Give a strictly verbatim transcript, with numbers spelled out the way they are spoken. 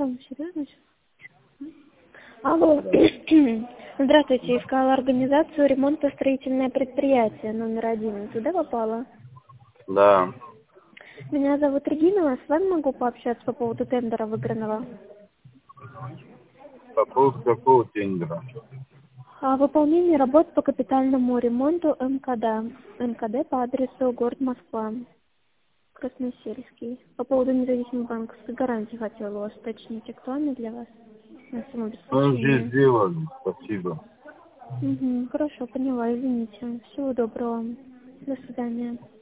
Там серьезно? Алло. Здравствуйте, искала организацию ремонтно-строительное предприятие номер один. Туда попала? Да. Меня зовут Регина, с вами могу пообщаться по поводу тендера выигранного. По поводу какого тендера? О выполнении работ по капитальному ремонту МКД. МКД по адресу город Москва, Красносельский. По поводу независимой банковской гарантии хотела у вас уточнить, актуально для вас? На сумму Мы уже обеспечения. сделали, спасибо. Угу, хорошо, поняла, извините. Всего доброго. До свидания.